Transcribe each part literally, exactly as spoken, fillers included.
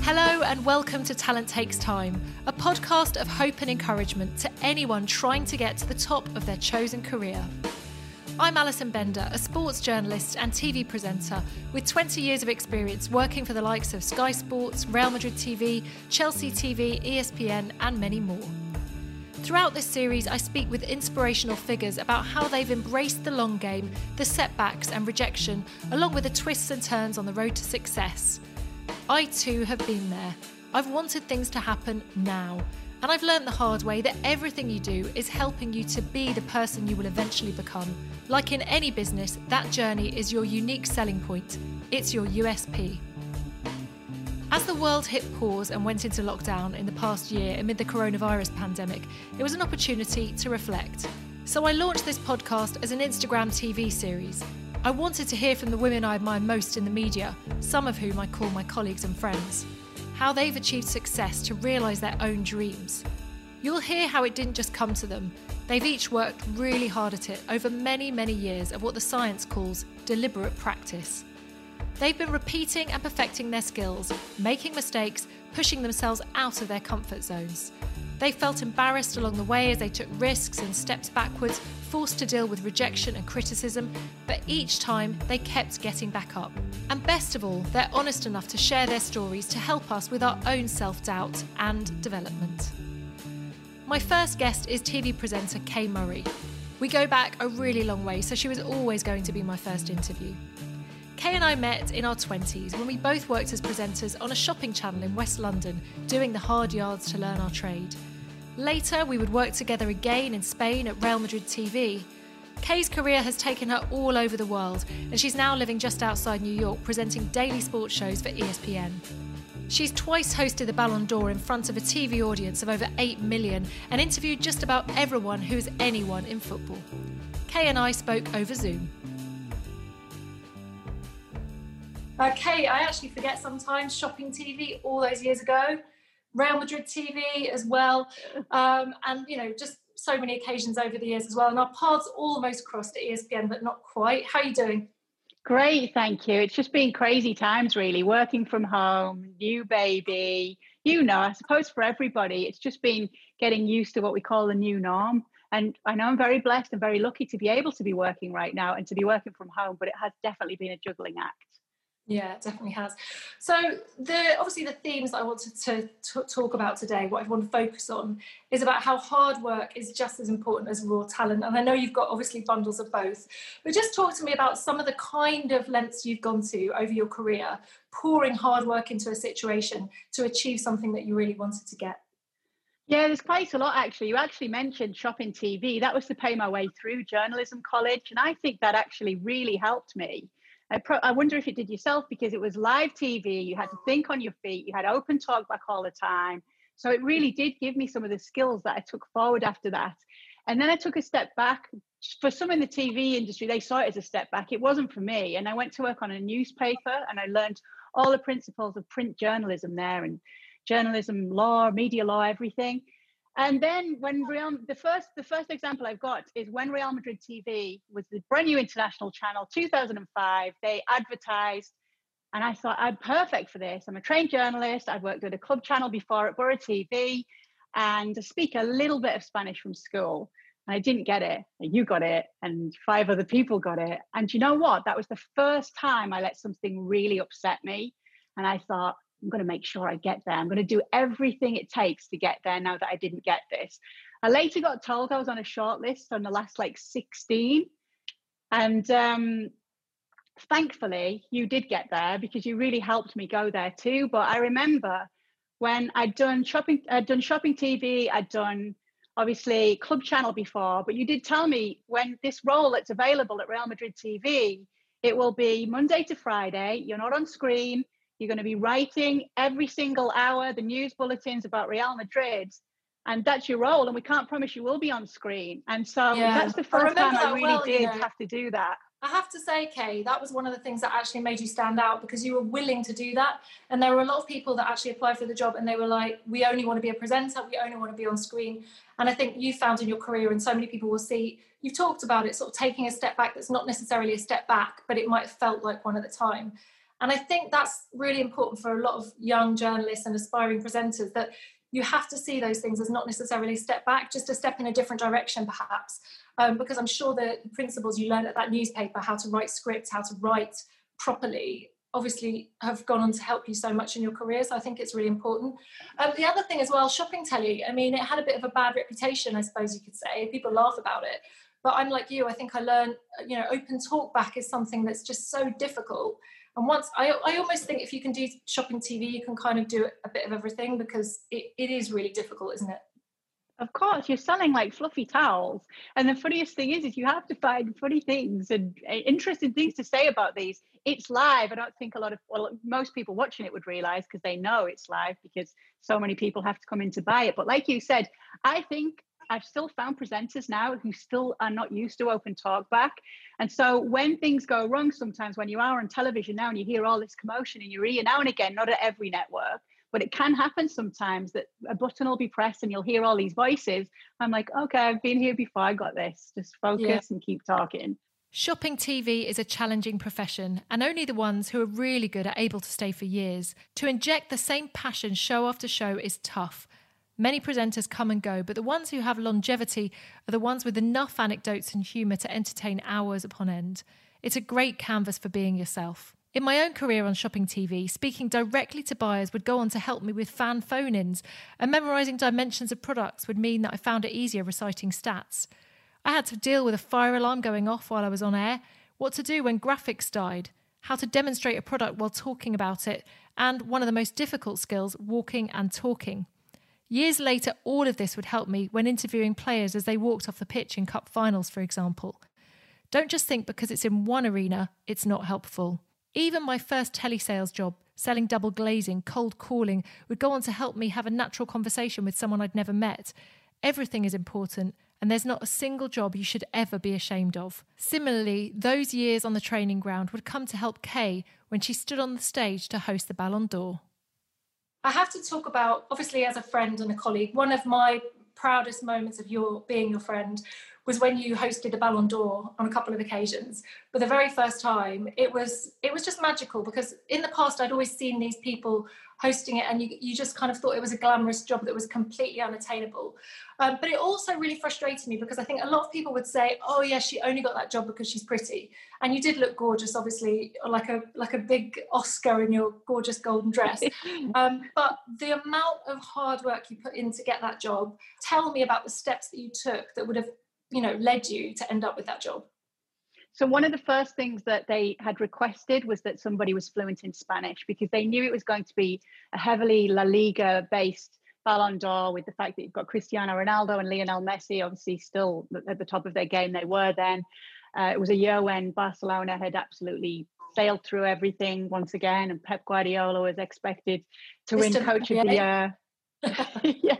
Hello and welcome to Talent Takes Time, a podcast of hope and encouragement to anyone trying to get to the top of their chosen career. I'm Alison Bender, a sports journalist and T V presenter with twenty years of experience working for the likes of Sky Sports, Real Madrid T V, Chelsea T V, E S P N and many more. Throughout this series, I speak with inspirational figures about how they've embraced the long game, the setbacks and rejection, along with the twists and turns on the road to success. I too have been there. I've wanted things to happen now, and I've learned the hard way that everything you do is helping you to be the person you will eventually become. Like in any business, that journey is your unique selling point. It's your U S P. As the world hit pause and went into lockdown in the past year amid the coronavirus pandemic, it was an opportunity to reflect. So I launched this podcast as an Instagram T V series. I wanted to hear from the women I admire most in the media, some of whom I call my colleagues and friends, how they've achieved success to realise their own dreams. You'll hear how it didn't just come to them. They've each worked really hard at it over many, many years of what the science calls deliberate practice. They've been repeating and perfecting their skills, making mistakes, pushing themselves out of their comfort zones. They felt embarrassed along the way as they took risks and steps backwards, forced to deal with rejection and criticism, but each time they kept getting back up. And best of all, they're honest enough to share their stories to help us with our own self-doubt and development. My first guest is T V presenter Kay Murray. We go back a really long way, so she was always going to be my first interview. Kay and I met in our twenties when we both worked as presenters on a shopping channel in West London, doing the hard yards to learn our trade. Later, we would work together again in Spain at Real Madrid T V. Kay's career has taken her all over the world, and she's now living just outside New York, presenting daily sports shows for E S P N. She's twice hosted the Ballon d'Or in front of a T V audience of over eight million and interviewed just about everyone who is anyone in football. Kay and I spoke over Zoom. Uh, Kay, I actually forget sometimes, shopping T V all those years ago, Real Madrid T V as well, um, and you know, just so many occasions over the years as well. And our paths almost crossed at E S P N, but not quite. How are you doing? Great, thank you. It's just been crazy times, really. Working from home, new baby, you know, I suppose for everybody, it's just been getting used to what we call the new norm. And I know I'm very blessed and very lucky to be able to be working right now and to be working from home, but it has definitely been a juggling act. Yeah, it definitely has. So the obviously the themes I wanted to t- talk about today, what I want to focus on, is about how hard work is just as important as raw talent. And I know you've got obviously bundles of both, but just talk to me about some of the kind of lengths you've gone to over your career, pouring hard work into a situation to achieve something that you really wanted to get. Yeah, there's quite a lot, actually. You actually mentioned shopping T V. That was to pay my way through journalism college. And I think that actually really helped me. I, pro- I wonder if it did yourself, because it was live T V. You had to think on your feet. You had open talk back all the time. So it really did give me some of the skills that I took forward after that. And then I took a step back. For some in the T V industry, they saw it as a step back. It wasn't for me. And I went to work on a newspaper and I learned all the principles of print journalism there, and journalism law, media law, everything. And then when Real, the first the first example I've got is when Real Madrid T V was the brand new international channel, two thousand five, they advertised, and I thought, I'm perfect for this. I'm a trained journalist. I've worked at a club channel before at Borough T V, and I speak a little bit of Spanish from school. And I didn't get it. You got it, and five other people got it. And you know what? That was the first time I let something really upset me. And I thought, I'm going to make sure I get there. I'm going to do everything it takes to get there now that I didn't get this. I later got told I was on a short list on the last like sixteen. And um, thankfully, you did get there because you really helped me go there too. But I remember when I'd done shopping, I'd done shopping T V, I'd done obviously club channel before, but you did tell me when this role that's available at Real Madrid T V, it will be Monday to Friday. You're not on screen. You're going to be writing every single hour the news bulletins about Real Madrid, and that's your role. And we can't promise you will be on screen. And so yeah, that's the first I time I really well, did you know, have to do that. I have to say, Kay, that was one of the things that actually made you stand out, because you were willing to do that. And there were a lot of people that actually applied for the job and they were like, we only want to be a presenter, we only want to be on screen. And I think you found in your career, and so many people will see, you've talked about it, sort of taking a step back that's not necessarily a step back, but it might have felt like one at the time. And I think that's really important for a lot of young journalists and aspiring presenters, that you have to see those things as not necessarily a step back, just a step in a different direction, perhaps. Um, because I'm sure the principles you learned at that newspaper, how to write scripts, how to write properly, obviously have gone on to help you so much in your career. So I think it's really important. Um, the other thing as well, shopping telly, I mean, it had a bit of a bad reputation, I suppose you could say. People laugh about it. But I'm like you, I think I learned, you know, open talk back is something that's just so difficult. And once, I, I almost think if you can do shopping T V, you can kind of do a bit of everything, because it, it is really difficult, isn't it? Of course, you're selling like fluffy towels. And the funniest thing is, is you have to find funny things and interesting things to say about these. It's live. I don't think a lot of, well, most people watching it would realize, because they know it's live, because so many people have to come in to buy it. But like you said, I think I've still found presenters now who still are not used to open talk back. And so when things go wrong, sometimes when you are on television now and you hear all this commotion in your ear now and again, not at every network, but it can happen sometimes that a button will be pressed and you'll hear all these voices. I'm like, okay, I've been here before, I got this. Just focus yeah. and keep talking. Shopping T V is a challenging profession, and only the ones who are really good are able to stay for years. To inject the same passion show after show is tough. Many presenters come and go, but the ones who have longevity are the ones with enough anecdotes and humour to entertain hours upon end. It's a great canvas for being yourself. In my own career on Shopping T V, speaking directly to buyers would go on to help me with fan phone-ins, and memorising dimensions of products would mean that I found it easier reciting stats. I had to deal with a fire alarm going off while I was on air, what to do when graphics died, how to demonstrate a product while talking about it, and one of the most difficult skills, walking and talking. Years later, all of this would help me when interviewing players as they walked off the pitch in cup finals, for example. Don't just think because it's in one arena, it's not helpful. Even my first telesales job, selling double glazing, cold calling, would go on to help me have a natural conversation with someone I'd never met. Everything is important, and there's not a single job you should ever be ashamed of. Similarly, those years on the training ground would come to help Kay when she stood on the stage to host the Ballon d'Or. I have to talk about, obviously as a friend and a colleague, one of my proudest moments of your being your friend was when you hosted the Ballon d'Or on a couple of occasions. For the very first time, it was it was just magical, because in the past I'd always seen these people hosting it, and you, you just kind of thought it was a glamorous job that was completely unattainable. Um, but it also really frustrated me, because I think a lot of people would say, oh yeah, she only got that job because she's pretty. And you did look gorgeous, obviously, like a like a big Oscar in your gorgeous golden dress. Um, but the amount of hard work you put in to get that job, tell me about the steps that you took that would have, you know, led you to end up with that job. So one of the first things that they had requested was that somebody was fluent in Spanish, because they knew it was going to be a heavily La Liga-based Ballon d'Or, with the fact that you've got Cristiano Ronaldo and Lionel Messi, obviously still at the top of their game. They were then. Uh, it was a year when Barcelona had absolutely sailed through everything once again, and Pep Guardiola was expected to win Coach of the Year. yeah.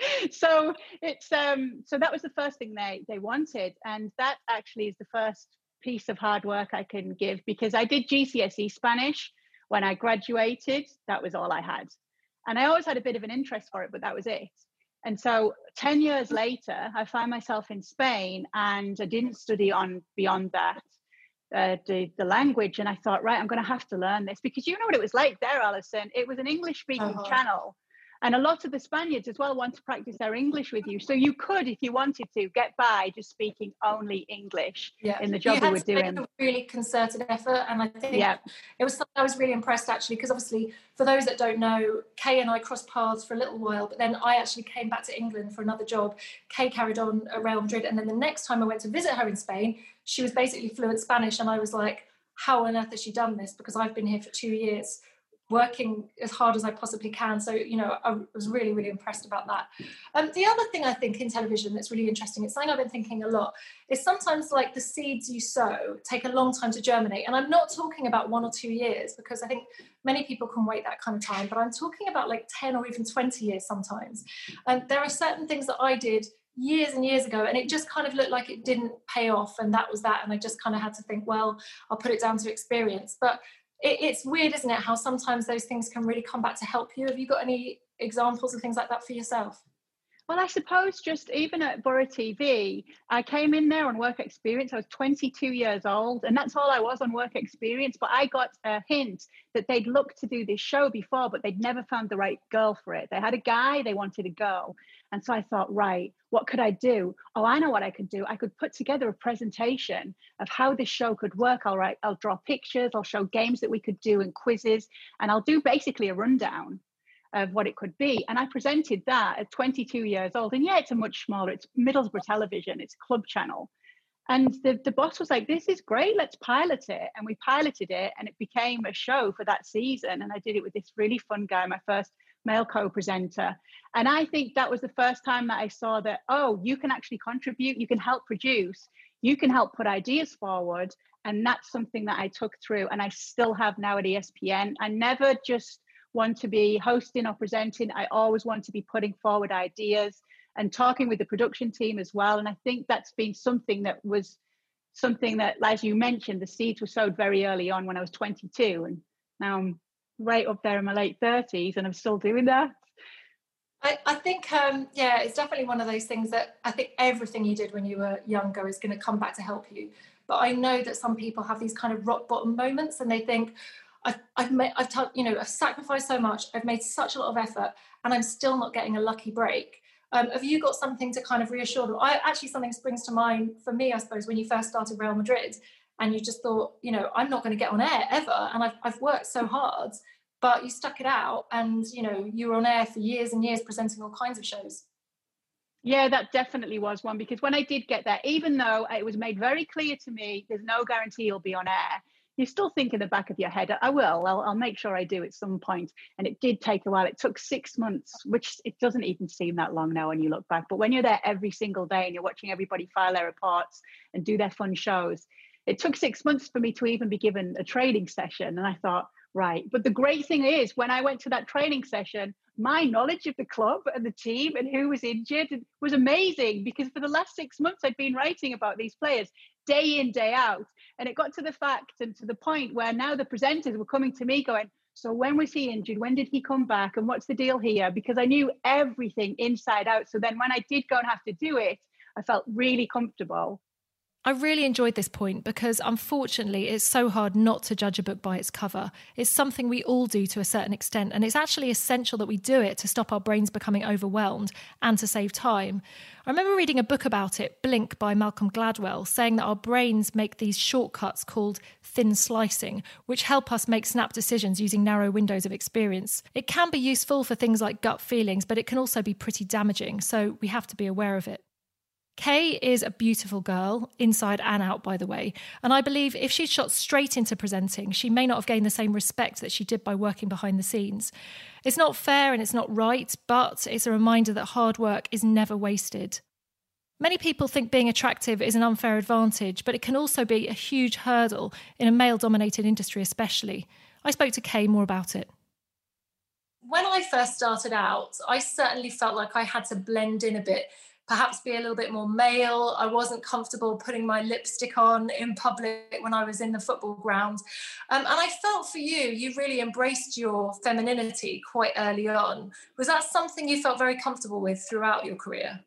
So it's um so that was the first thing they they wanted, and that actually is the first piece of hard work I can give, because I did G C S E Spanish when I graduated. That was all I had, and I always had a bit of an interest for it, but that was it. And so ten years later, I find myself in Spain, and I didn't study on beyond that uh, the the language, and I thought, right, I'm going to have to learn this, because you know what it was like there, Alison. It was an English speaking uh-huh. channel. And a lot of the Spaniards as well want to practice their English with you. So you could, if you wanted to, get by just speaking only English yeah. in the job you, you were doing. You had to make a really concerted effort. And I think yeah. it was something I was really impressed, actually, because obviously, for those that don't know, Kay and I crossed paths for a little while, but then I actually came back to England for another job. Kay carried on at Real Madrid. And then the next time I went to visit her in Spain, she was basically fluent Spanish. And I was like, how on earth has she done this? Because I've been here for two years. Working as hard as I possibly can. So, you know, I was really, really impressed about that. Um, the other thing I think in television that's really interesting, it's something I've been thinking a lot, is sometimes like the seeds you sow take a long time to germinate. And I'm not talking about one or two years, because I think many people can wait that kind of time, but I'm talking about like ten or even twenty years sometimes. And there are certain things that I did years and years ago, and it just kind of looked like it didn't pay off, and that was that. And I just kind of had to think, well, I'll put it down to experience. But It, it's weird, isn't it, how sometimes those things can really come back to help you? Have you got any examples of things like that for yourself? Well, I suppose just even at Borough T V, I came in there on work experience. I was twenty-two years old, and that's all I was on work experience. But I got a hint that they'd looked to do this show before, but they'd never found the right girl for it. They had a guy, they wanted a girl. And so I thought, right, what could I do? Oh, I know what I could do. I could put together a presentation of how this show could work. I'll write, I'll draw pictures, I'll show games that we could do and quizzes, and I'll do basically a rundown of what it could be. And I presented that at twenty-two years old. And yeah, it's a much smaller, it's Middlesbrough Television, it's a club channel. And the, the boss was like, this is great, let's pilot it. And we piloted it and it became a show for that season. And I did it with this really fun guy, my first male co-presenter. And I think that was the first time that I saw that, oh, you can actually contribute, you can help produce, you can help put ideas forward. And that's something that I took through and I still have now at E S P N. I never just want to be hosting or presenting. I always want to be putting forward ideas and talking with the production team as well. And I think that's been something that was something that, as you mentioned, the seeds were sowed very early on when I was twenty-two. And now I'm right up there in my late thirties and I'm still doing that. I, I think, um, yeah, it's definitely one of those things that I think everything you did when you were younger is going to come back to help you. But I know that some people have these kind of rock bottom moments and they think, I've, I've made, I've, t- you know, I've sacrificed so much. I've made such a lot of effort, and I'm still not getting a lucky break. Um, have you got something to kind of reassure them? I actually something springs to mind for me, I suppose, when you first started Real Madrid, and you just thought, you know, I'm not going to get on air ever, and I've I've worked so hard, but you stuck it out, and you know, you were on air for years and years, presenting all kinds of shows. Yeah, that definitely was one, because when I did get there, even though it was made very clear to me, there's no guarantee you'll be on air, you still think in the back of your head, I will, I'll, I'll make sure I do at some point. And it did take a while. It took six months, which it doesn't even seem that long now when you look back. But when you're there every single day and you're watching everybody file their reports and do their fun shows, it took six months for me to even be given a training session. And I thought, right. But the great thing is, when I went to that training session, my knowledge of the club and the team and who was injured was amazing, because for the last six months, I'd been writing about these players day in, day out. And it got to the fact and to the point where now the presenters were coming to me going, so when was he injured? When did he come back? And what's the deal here? Because I knew everything inside out. So then when I did go and have to do it, I felt really comfortable. I really enjoyed this point because unfortunately it's so hard not to judge a book by its cover. It's something we all do to a certain extent, and it's actually essential that we do it to stop our brains becoming overwhelmed and to save time. I remember reading a book about it, Blink by Malcolm Gladwell, saying that our brains make these shortcuts called thin slicing, which help us make snap decisions using narrow windows of experience. It can be useful for things like gut feelings, but it can also be pretty damaging, so we have to be aware of it. Kay is a beautiful girl, inside and out, by the way, and I believe if she'd shot straight into presenting, she may not have gained the same respect that she did by working behind the scenes. It's not fair and it's not right, but it's a reminder that hard work is never wasted. Many people think being attractive is an unfair advantage, but it can also be a huge hurdle in a male-dominated industry especially. I spoke to Kay more about it. When I first started out, I certainly felt like I had to blend in a bit, perhaps be a little bit more male. I wasn't comfortable putting my lipstick on in public when I was in the football ground. Um, and I felt for you, you really embraced your femininity quite early on. Was that something you felt very comfortable with throughout your career?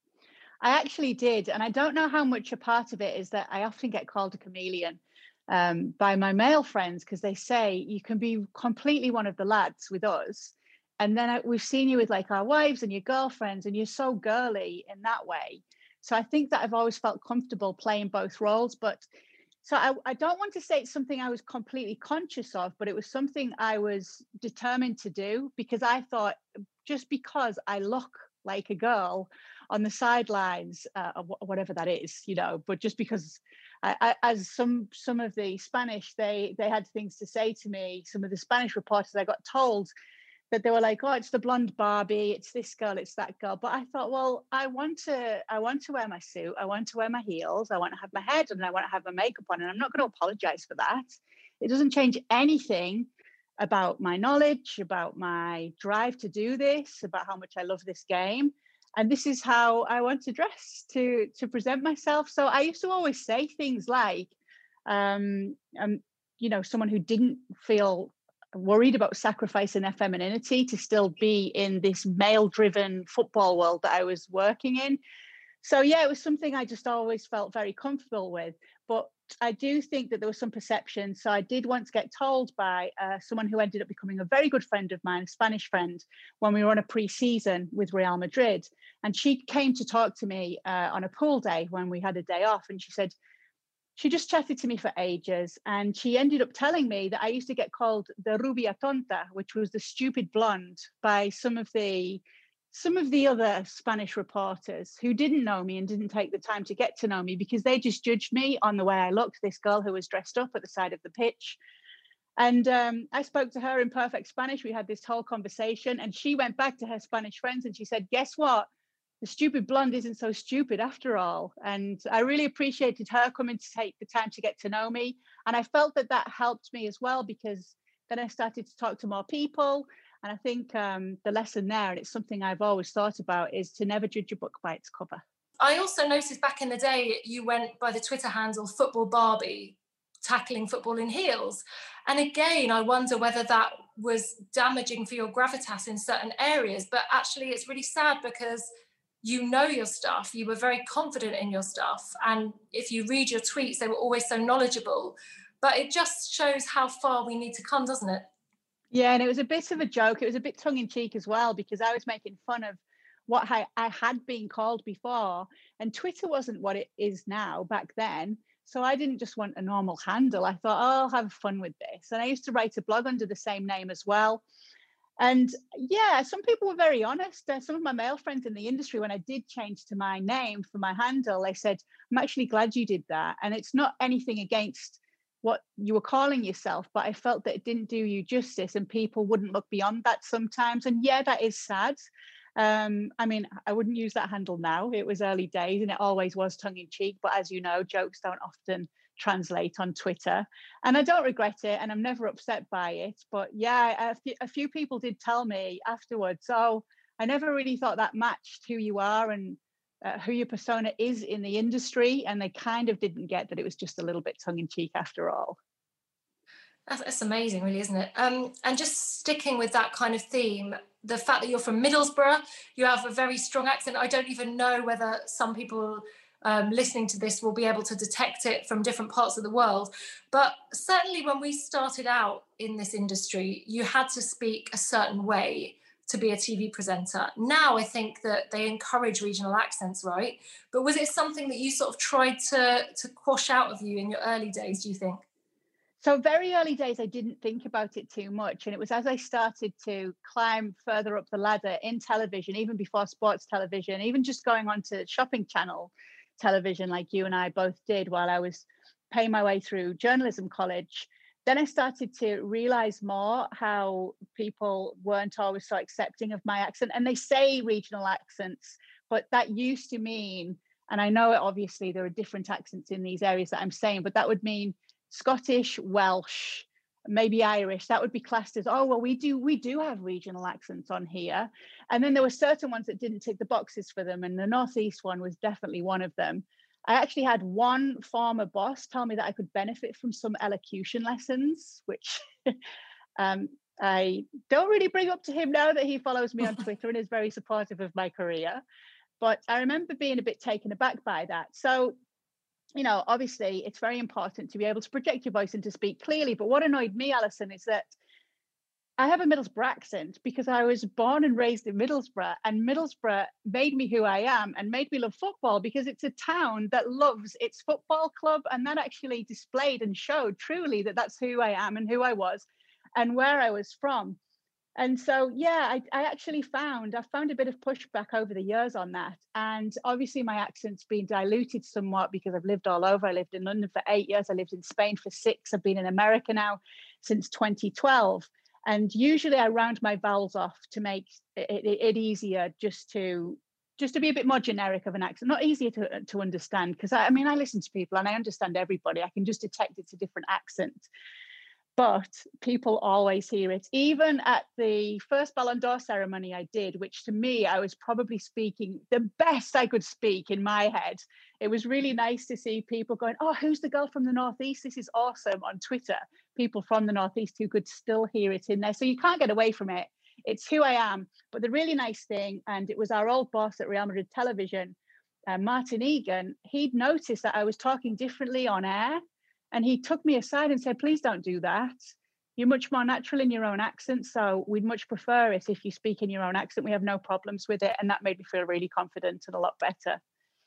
I actually did. And I don't know how much a part of it is that I often get called a chameleon um, by my male friends, because they say you can be completely one of the lads with us. And then we've seen you with like our wives and your girlfriends, and you're so girly in that way. So I think that I've always felt comfortable playing both roles. But so I, I don't want to say it's something I was completely conscious of, but it was something I was determined to do, because I thought just because I look like a girl on the sidelines, uh, whatever that is, you know, but just because I, I, as some some of the Spanish, they they had things to say to me, some of the Spanish reporters, I got told that they were like, oh, it's the blonde Barbie, it's this girl, it's that girl. But I thought, well, I want to, I want to wear my suit, I want to wear my heels, I want to have my hair done, and I want to have my makeup on, and I'm not going to apologize for that. It doesn't change anything about my knowledge, about my drive to do this, about how much I love this game. And this is how I want to dress to, to present myself. So I used to always say things like, um, um, you know, someone who didn't feel worried about sacrificing their femininity to still be in this male-driven football world that I was working in. So yeah, it was something I just always felt very comfortable with. But I do think that there was some perception. So I did once get told by uh, someone who ended up becoming a very good friend of mine, a Spanish friend, when we were on a pre-season with Real Madrid. And she came to talk to me uh, on a pool day when we had a day off. And she said, she just chatted to me for ages. And she ended up telling me that I used to get called the rubia tonta, which was the stupid blonde, by some of the some of the other Spanish reporters who didn't know me and didn't take the time to get to know me, because they just judged me on the way I looked, this girl who was dressed up at the side of the pitch. And um, I spoke to her in perfect Spanish. We had this whole conversation, and she went back to her Spanish friends and she said, guess what? The stupid blonde isn't so stupid after all. And I really appreciated her coming to take the time to get to know me. And I felt that that helped me as well, because then I started to talk to more people. And I think um, the lesson there, and it's something I've always thought about, is to never judge a book by its cover. I also noticed back in the day, you went by the Twitter handle Football Barbie, tackling football in heels. And again, I wonder whether that was damaging for your gravitas in certain areas. But actually, it's really sad, because you know your stuff, you were very confident in your stuff. And if you read your tweets, they were always so knowledgeable. But it just shows how far we need to come, doesn't it? Yeah, and it was a bit of a joke. It was a bit tongue-in-cheek as well, because I was making fun of what I, I had been called before. And Twitter wasn't what it is now back then. So I didn't just want a normal handle. I thought, oh, I'll have fun with this. And I used to write a blog under the same name as well. And yeah, some people were very honest. Uh, some of my male friends in the industry, when I did change to my name for my handle, they said, I'm actually glad you did that. And it's not anything against what you were calling yourself, but I felt that it didn't do you justice, and people wouldn't look beyond that sometimes. And yeah, that is sad. Um, I mean, I wouldn't use that handle now. It was early days and it always was tongue in cheek. But as you know, jokes don't often translate on Twitter. And I don't regret it, and I'm never upset by it. But yeah, a few, a few people did tell me afterwards, oh, I never really thought that matched who you are and uh, who your persona is in the industry. And they kind of didn't get that it was just a little bit tongue in cheek after all. That's, that's amazing, really, isn't it? Um, and just sticking with that kind of theme, the fact that you're from Middlesbrough, you have a very strong accent. I don't even know whether some people um, listening to this will be able to detect it from different parts of the world. But certainly when we started out in this industry, you had to speak a certain way to be a T V presenter. Now I think that they encourage regional accents, right? But was it something that you sort of tried to, to quash out of you in your early days, do you think? So very early days, I didn't think about it too much. And it was as I started to climb further up the ladder in television, even before sports television, even just going on to shopping channel television like you and I both did while I was paying my way through journalism college, then I started to realize more how people weren't always so accepting of my accent. And they say regional accents, but that used to mean, and I know obviously there are different accents in these areas that I'm saying, but that would mean Scottish, Welsh, maybe Irish. That would be classed as, oh, well, we do we do have regional accents on here. And then there were certain ones that didn't tick the boxes for them. And the Northeast one was definitely one of them. I actually had one former boss tell me that I could benefit from some elocution lessons, which um, I don't really bring up to him now that he follows me on Twitter and is very supportive of my career. But I remember being a bit taken aback by that. So, you know, obviously it's very important to be able to project your voice and to speak clearly. But what annoyed me, Alison, is that I have a Middlesbrough accent because I was born and raised in Middlesbrough, and Middlesbrough made me who I am and made me love football because it's a town that loves its football club. And that actually displayed and showed truly that that's who I am and who I was and where I was from. And so, yeah, I, I actually found, I found a bit of pushback over the years on that. And obviously my accent's been diluted somewhat because I've lived all over. I lived in London for eight years. I lived in Spain for six. I've been in America now since twenty twelve. And usually I round my vowels off to make it, it, it easier just to just to be a bit more generic of an accent, not easier to, to understand. Because I, I mean, I listen to people and I understand everybody. I can just detect it's a different accent. but people always hear it. Even at the first Ballon d'Or ceremony I did, which to me, I was probably speaking the best I could speak in my head. It was really nice to see people going, oh, who's the girl from the Northeast? This is awesome on Twitter. People from the Northeast who could still hear it in there. So you can't get away from it. It's who I am. But the really nice thing, and it was our old boss at Real Madrid Television, uh, Martin Egan, he'd noticed that I was talking differently on air. And he took me aside and said, please don't do that. You're much more natural in your own accent. So we'd much prefer it if you speak in your own accent. We have no problems with it. And that made me feel really confident and a lot better.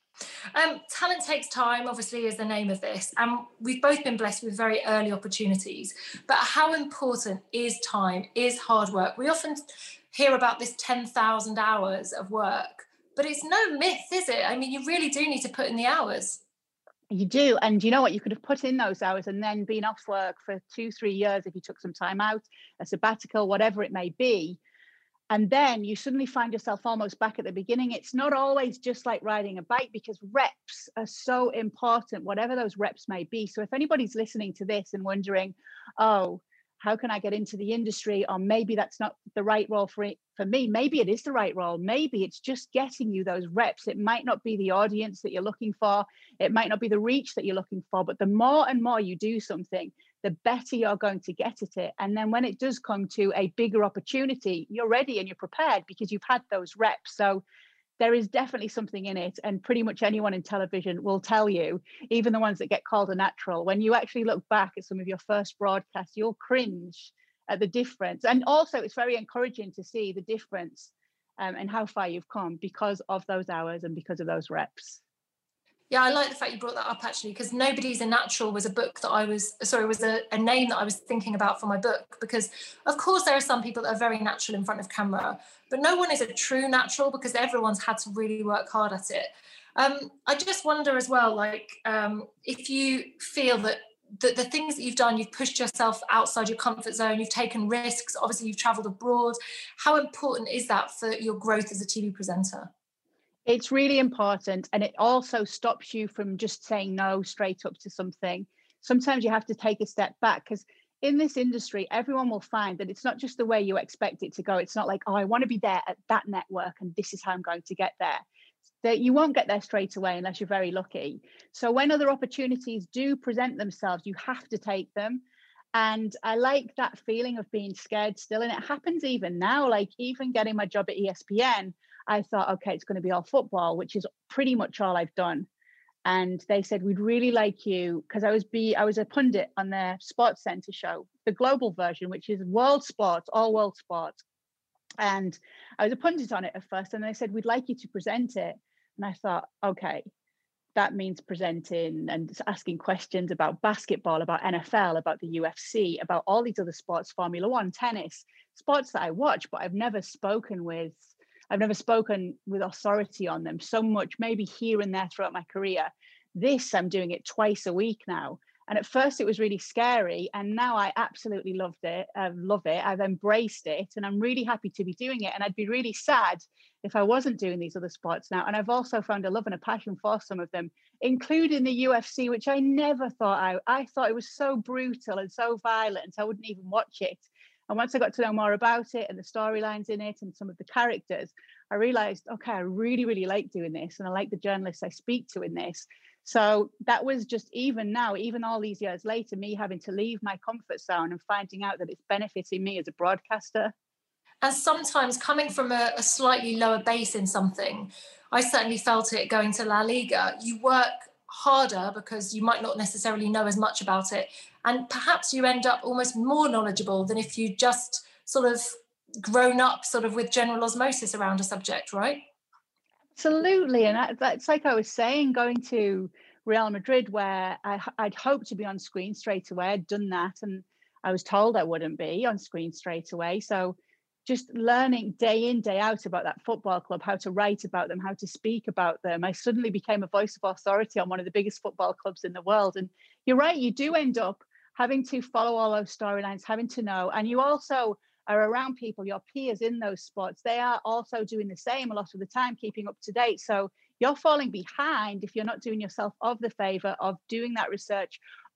Um, talent takes time, obviously, is the name of this. And we've both been blessed with very early opportunities. But how important is time, is hard work? We often hear about this ten thousand hours of work, but it's no myth, is it? I mean, you really do need to put in the hours. You do. And you know what? You could have put in those hours and then been off work for two, three years if you took some time out, a sabbatical, whatever it may be. And then you suddenly find yourself almost back at the beginning. It's not always just like riding a bike, because reps are so important, whatever those reps may be. So if anybody's listening to this and wondering, oh, how can I get into the industry? Or maybe that's not the right role for it, for me. Maybe it is the right role. Maybe it's just getting you those reps. It might not be the audience that you're looking for. It might not be the reach that you're looking for. But the more and more you do something, the better you're going to get at it. And then when it does come to a bigger opportunity, you're ready and you're prepared because you've had those reps. So there is definitely something in it. And pretty much anyone in television will tell you, even the ones that get called a natural, when you actually look back at some of your first broadcasts, you'll cringe at the difference. And also it's very encouraging to see the difference um, and how far you've come because of those hours and because of those reps. Yeah, I like the fact you brought that up, actually, because Nobody's a Natural was a book that I was, sorry, was a, a name that I was thinking about for my book, because of course there are some people that are very natural in front of camera, but no one is a true natural because everyone's had to really work hard at it. Um, I just wonder as well, like, um, if you feel that the, the things that you've done, you've pushed yourself outside your comfort zone, you've taken risks, obviously you've travelled abroad. How important is that for your growth as a T V presenter? It's really important. And it also stops you from just saying no straight up to something. Sometimes you have to take a step back, because in this industry, everyone will find that it's not just the way you expect it to go. It's not like, oh, I want to be there at that network and this is how I'm going to get there. That you won't get there straight away unless you're very lucky. So when other opportunities do present themselves, you have to take them. And I like that feeling of being scared still. And it happens even now, like even getting my job at E S P N, I thought, okay, it's going to be all football, which is pretty much all I've done. And they said, we'd really like you, because I was be I was a pundit on their Sports Center show, the global version, which is world sports, all world sports. And I was a pundit on it at first, and they said, we'd like you to present it. And I thought, okay, that means presenting and asking questions about basketball, about N F L, about the U F C, about all these other sports, Formula One, tennis, sports that I watch, but I've never spoken with. I've never spoken with authority on them so much, maybe here and there throughout my career. This, I'm doing it twice a week now. And at first it was really scary. And now I absolutely loved it. I love it. I've embraced it. And I'm really happy to be doing it. And I'd be really sad if I wasn't doing these other sports now. And I've also found a love and a passion for some of them, including the U F C, which I never thought I, I thought it was so brutal and so violent, I wouldn't even watch it. And once I got to know more about it and the storylines in it and some of the characters, I realized, okay, I really, really like doing this. And I like the journalists I speak to in this. So that was just, even now, even all these years later, me having to leave my comfort zone and finding out that it's benefiting me as a broadcaster. And sometimes coming from a, a slightly lower base in something, I certainly felt it going to La Liga. You work harder because you might not necessarily know as much about it. And perhaps you end up almost more knowledgeable than if you just sort of grown up sort of with general osmosis around a subject, right? Absolutely. And that, that's like I was saying, going to Real Madrid, where I, I'd hoped to be on screen straight away. I'd done that and I was told I wouldn't be on screen straight away. So just learning day in, day out about that football club, how to write about them, how to speak about them. I suddenly became a voice of authority on one of the biggest football clubs in the world. And you're right, you do end up having to follow all those storylines, having to know. And you also are around people, your peers in those sports. They are also doing the same a lot of the time, keeping up to date. So you're falling behind if you're not doing yourself of the favor of doing that research,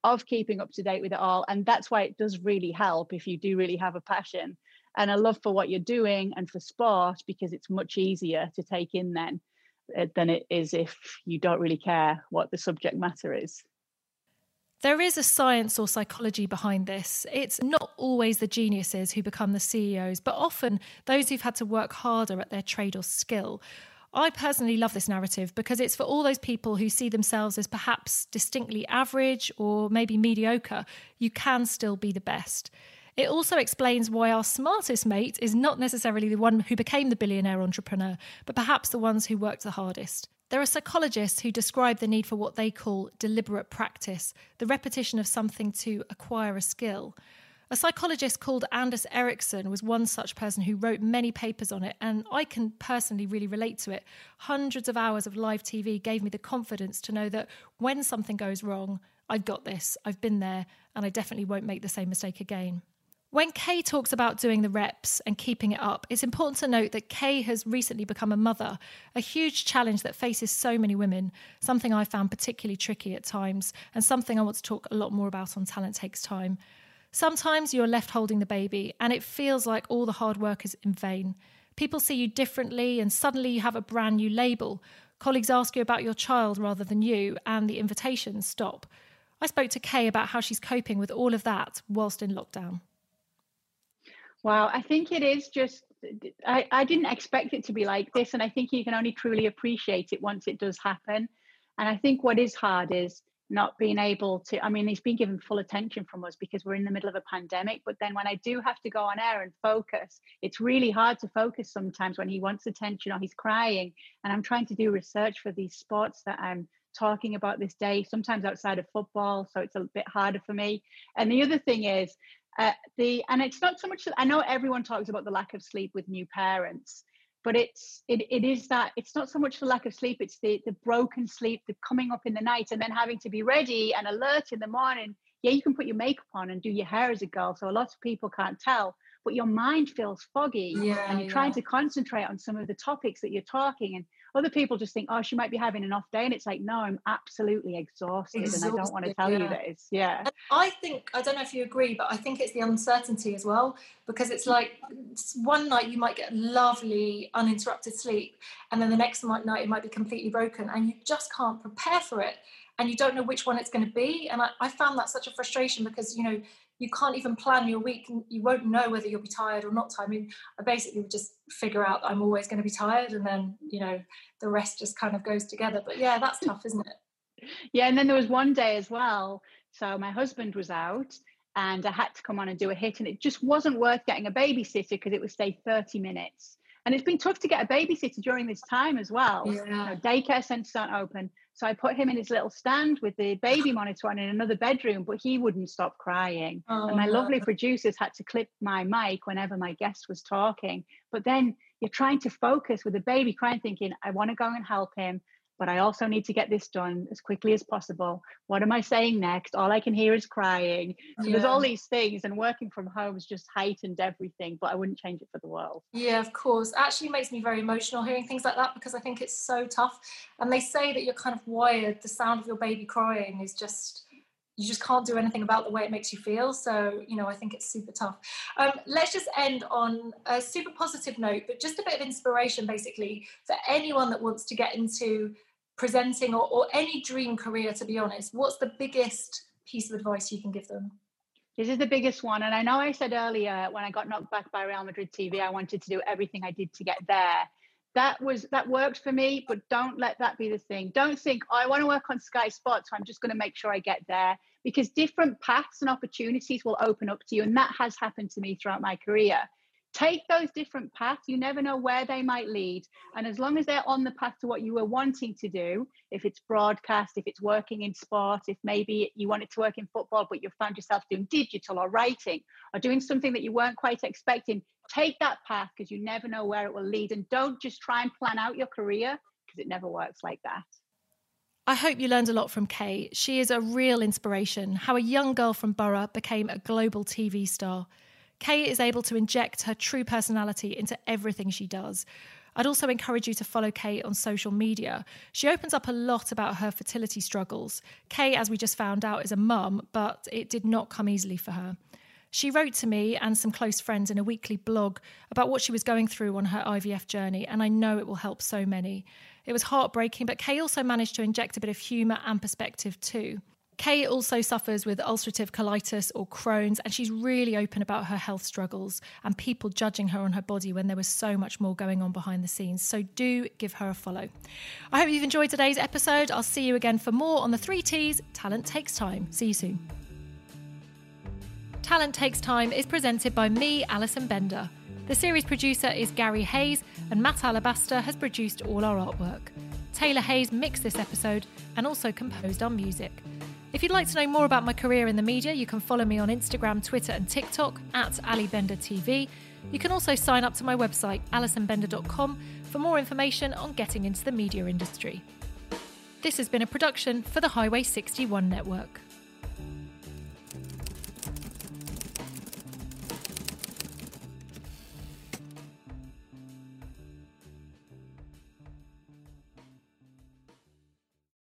of keeping up to date with it all. And that's why it does really help if you do really have a passion and a love for what you're doing and for sport, because it's much easier to take in then uh, than it is if you don't really care what the subject matter is. There is a science or psychology behind this. It's not always the geniuses who become the C E Os, but often those who've had to work harder at their trade or skill. I personally love this narrative because it's for all those people who see themselves as perhaps distinctly average or maybe mediocre. You can still be the best. It also explains why our smartest mate is not necessarily the one who became the billionaire entrepreneur, but perhaps the ones who worked the hardest. There are psychologists who describe the need for what they call deliberate practice, the repetition of something to acquire a skill. A psychologist called Anders Ericsson was one such person who wrote many papers on it, and I can personally really relate to it. Hundreds of hours of live T V gave me the confidence to know that when something goes wrong, I've got this, I've been there, and I definitely won't make the same mistake again. When Kay talks about doing the reps and keeping it up, it's important to note that Kay has recently become a mother, a huge challenge that faces so many women, something I found particularly tricky at times, and something I want to talk a lot more about on Talent Takes Time. Sometimes you're left holding the baby and it feels like all the hard work is in vain. People see you differently and suddenly you have a brand new label. Colleagues ask you about your child rather than you, and the invitations stop. I spoke to Kay about how she's coping with all of that whilst in lockdown. Wow, I think it is just, I, I didn't expect it to be like this. And I think you can only truly appreciate it once it does happen. And I think what is hard is not being able to, I mean, he's been given full attention from us because we're in the middle of a pandemic. But then when I do have to go on air and focus, it's really hard to focus sometimes when he wants attention or he's crying. And I'm trying to do research for these sports that I'm talking about this day, sometimes outside of football. So it's a bit harder for me. And the other thing is, uh, the and it's not so much that I know everyone talks about the lack of sleep with new parents. But it's it it is that it's not so much the lack of sleep, it's the the broken sleep, the coming up in the night and then having to be ready and alert in the morning. Yeah, you can put your makeup on and do your hair as a girl, so a lot of people can't tell, but your mind feels foggy yeah, and you're yeah. trying to concentrate on some of the topics that you're talking, and other people just think, oh, she might be having an off day, and it's like, no, I'm absolutely exhausted, exhausted and I don't want to tell yeah. you this. Yeah. And I think, I don't know if you agree, but I think it's the uncertainty as well, because it's like one night you might get lovely uninterrupted sleep and then the next night it might be completely broken and you just can't prepare for it and you don't know which one it's going to be. And I, I found that such a frustration because, you know, you can't even plan your week and you won't know whether you'll be tired or not tired. I mean, I basically would just figure out that I'm always going to be tired and then, you know, the rest just kind of goes together. But yeah, that's tough, isn't it? Yeah, and then there was one day as well. So my husband was out and I had to come on and do a hit and it just wasn't worth getting a babysitter because it would stay thirty minutes. And it's been tough to get a babysitter during this time as well. Yeah. You know, daycare centres aren't open. So I put him in his little stand with the baby monitor on in another bedroom, but he wouldn't stop crying. Oh, and my no. lovely producers had to clip my mic whenever my guest was talking. But then you're trying to focus with the baby crying, thinking, I want to go and help him, but I also need to get this done as quickly as possible. What am I saying next? All I can hear is crying. So yeah. There's all these things, and working from home has just heightened everything, but I wouldn't change it for the world. Yeah, of course. Actually makes me very emotional hearing things like that because I think it's so tough. And they say that you're kind of wired, the sound of your baby crying is just, you just can't do anything about the way it makes you feel. So, you know, I think it's super tough. Um, let's just end on a super positive note, but just a bit of inspiration basically for anyone that wants to get into presenting or, or any dream career, to be honest. What's the biggest piece of advice you can give them? This is the biggest one. And I know I said earlier when I got knocked back by Real Madrid T V, I wanted to do everything I did to get there. That was that worked for me, but don't let that be the thing. Don't think, oh, I want to work on Sky Sports, so I'm just going to make sure I get there, because different paths and opportunities will open up to you. And that has happened to me throughout my career. Take those different paths. You never know where they might lead. And as long as they're on the path to what you were wanting to do, if it's broadcast, if it's working in sport, if maybe you wanted to work in football, but you found yourself doing digital or writing or doing something that you weren't quite expecting, take that path, because you never know where it will lead. And don't just try and plan out your career, because it never works like that. I hope you learned a lot from Kay. She is a real inspiration, how a young girl from Borough became a global T V star. Kay is able to inject her true personality into everything she does. I'd also encourage you to follow Kay on social media. She opens up a lot about her fertility struggles. Kay, as we just found out, is a mum, but it did not come easily for her. She wrote to me and some close friends in a weekly blog about what she was going through on her I V F journey, and I know it will help so many. It was heartbreaking, but Kay also managed to inject a bit of humour and perspective too. Kay also suffers with ulcerative colitis or Crohn's, and she's really open about her health struggles and people judging her on her body when there was so much more going on behind the scenes. So do give her a follow. I hope you've enjoyed today's episode. I'll see you again for more on the three T's. Talent Takes Time. See you soon. Talent Takes Time is presented by me, Alison Bender. The series producer is Gary Hayes, and Matt Alabaster has produced all our artwork. Taylor Hayes mixed this episode and also composed our music. If you'd like to know more about my career in the media, you can follow me on Instagram, Twitter and TikTok at Ali Bender T V. You can also sign up to my website, alison bender dot com, for more information on getting into the media industry. This has been a production for the Highway sixty-one Network.